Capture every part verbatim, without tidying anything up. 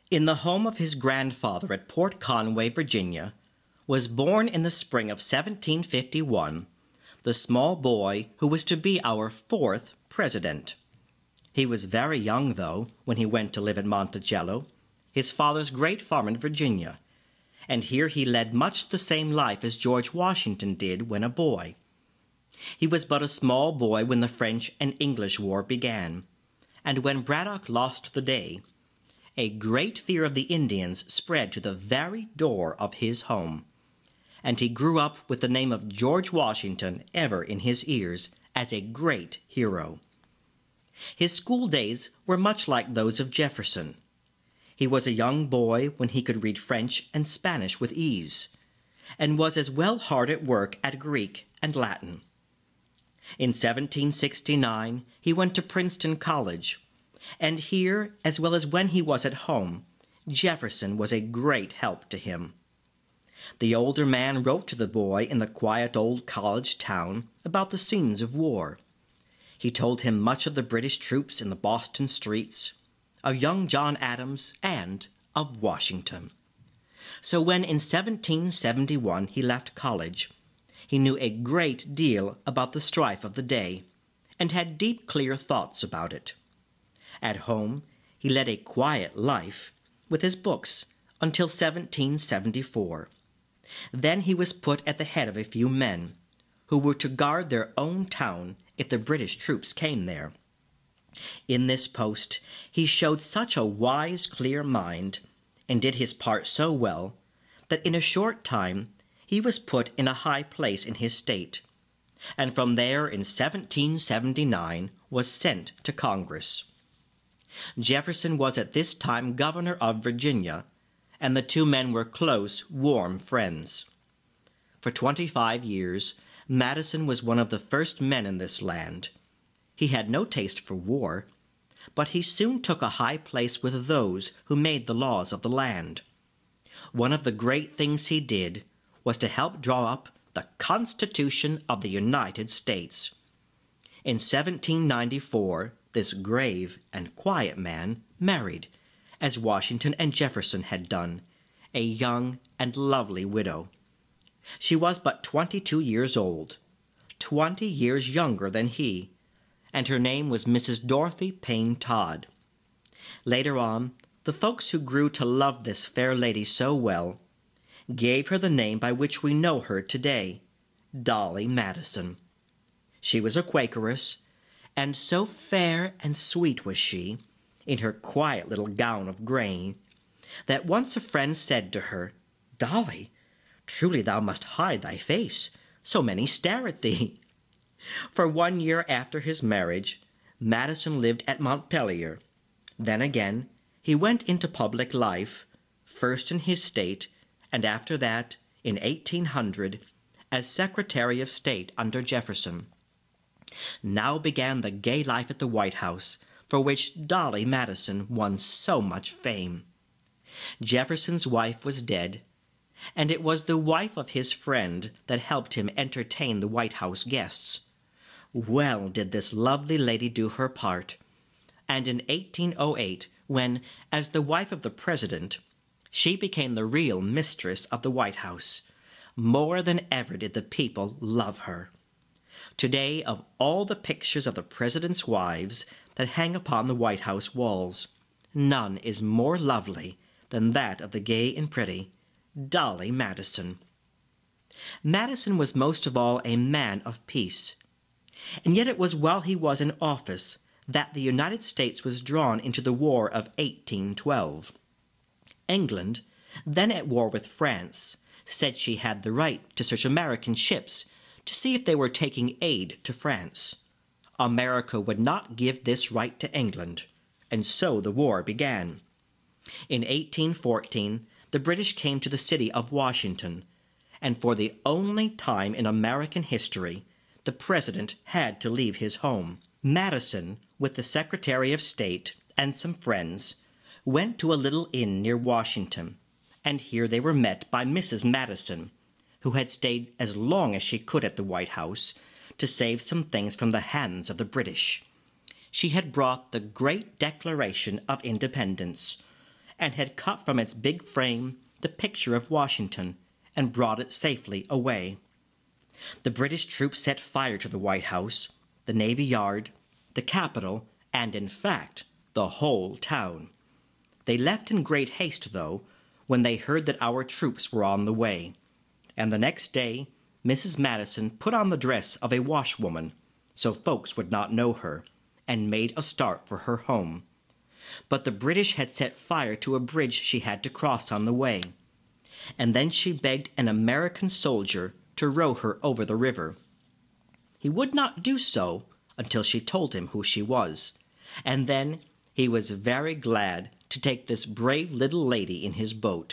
In the home of his grandfather at Port Conway, Virginia, was born in the spring of seventeen fifty-one the small boy who was to be our fourth president. He was very young, though, when he went to live at Monticello, his father's great farm in Virginia, and here he led much the same life as George Washington did when a boy. He was but a small boy when the French and English War began, and when Braddock lost the day, a great fear of the Indians spread to the very door of his home, and he grew up with the name of George Washington ever in his ears as a great hero. His school days were much like those of Jefferson. He was a young boy when he could read French and Spanish with ease, and was as well hard at work at Greek and Latin. In seventeen sixty-nine he went to Princeton College, and here, as well as when he was at home, Jefferson was a great help to him. The older man wrote to the boy in the quiet old college town about the scenes of war. He told him much of the British troops in the Boston streets, of young John Adams, and of Washington. So when in seventeen seventy-one he left college, he knew a great deal about the strife of the day, and had deep, clear thoughts about it. At home, he led a quiet life with his books until seventeen seventy-four. Then he was put at the head of a few men who were to guard their own town if the British troops came there. In this post, he showed such a wise, clear mind, and did his part so well, that in a short time he was put in a high place in his state, and from there in seventeen seventy-nine was sent to Congress. Jefferson was at this time governor of Virginia, and the two men were close, warm friends. For twenty-five years, Madison was one of the first men in this land. He had no taste for war, but he soon took a high place with those who made the laws of the land. One of the great things he did was to help draw up the Constitution of the United States. In seventeen ninety-four, this grave and quiet man married, as Washington and Jefferson had done, a young and lovely widow. She was but twenty-two years old, twenty years younger than he, and her name was Missus Dorothy Payne Todd. Later on, the folks who grew to love this fair lady so well gave her the name by which we know her today, Dolly Madison. She was a Quakeress, and so fair and sweet was she, in her quiet little gown of gray, that once a friend said to her, "Dolly, truly thou must hide thy face, so many stare at thee." For one year after his marriage, Madison lived at Montpelier. Then again, he went into public life, first in his state, and after that, in eighteen hundred, as Secretary of State under Jefferson. Now began the gay life at the White House, for which Dolly Madison won so much fame. Jefferson's wife was dead, and it was the wife of his friend that helped him entertain the White House guests. Well did this lovely lady do her part, and in eighteen oh eight, when, as the wife of the president, she became the real mistress of the White House, more than ever did the people love her. Today, of all the pictures of the president's wives that hang upon the White House walls, none is more lovely than that of the gay and pretty Dolly Madison. Madison was most of all a man of peace, and yet it was while he was in office that the United States was drawn into the War of eighteen twelve. England, then at war with France, said she had the right to search American ships to see if they were taking aid to France. America would not give this right to England, and so the war began. In eighteen fourteen, the British came to the city of Washington, and for the only time in American history, the president had to leave his home. Madison, with the Secretary of State and some friends, went to a little inn near Washington, and here they were met by Missus Madison, who had stayed as long as she could at the White House to save some things from the hands of the British. She had brought the great Declaration of Independence, and had cut from its big frame the picture of Washington and brought it safely away. The British troops set fire to the White House, the Navy Yard, the Capitol, and in fact, the whole town. They left in great haste, though, when they heard that our troops were on the way, and the next day Missus Madison put on the dress of a washwoman, so folks would not know her, and made a start for her home. But the British had set fire to a bridge she had to cross on the way, and then she begged an American soldier to row her over the river. He would not do so until she told him who she was, and then he was very glad to take this brave little lady in his boat.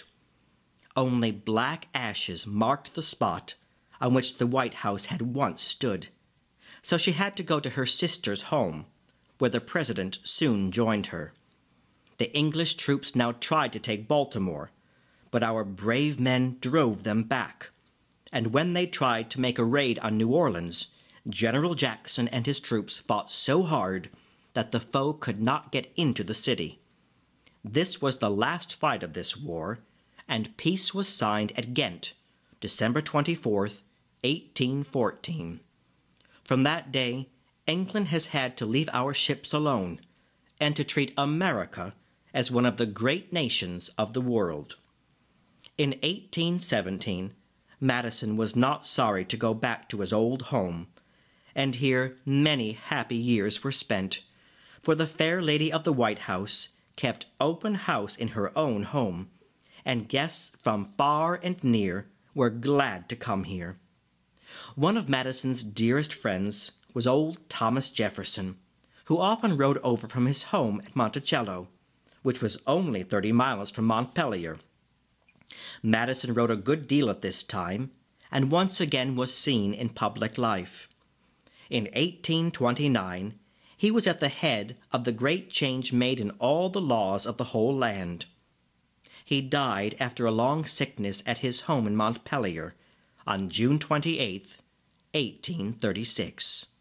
Only black ashes marked the spot on which the White House had once stood, so she had to go to her sister's home, where the President soon joined her. The English troops now tried to take Baltimore, but our brave men drove them back, and when they tried to make a raid on New Orleans, General Jackson and his troops fought so hard that the foe could not get into the city. This was the last fight of this war, and peace was signed at Ghent, December twenty-fourth, eighteen fourteen. From that day, England has had to leave our ships alone and to treat America as one of the great nations of the world. In eighteen seventeen, Madison was not sorry to go back to his old home, and here many happy years were spent, for the fair lady of the White House kept open house in her own home, and guests from far and near were glad to come here. One of Madison's dearest friends was old Thomas Jefferson, who often rode over from his home at Monticello, which was only thirty miles from Montpelier. Madison rode a good deal at this time, and once again was seen in public life. In eighteen twenty-nine, he was at the head of the great change made in all the laws of the whole land. He died after a long sickness at his home in Montpelier on June twenty-eighth, eighteen thirty-six.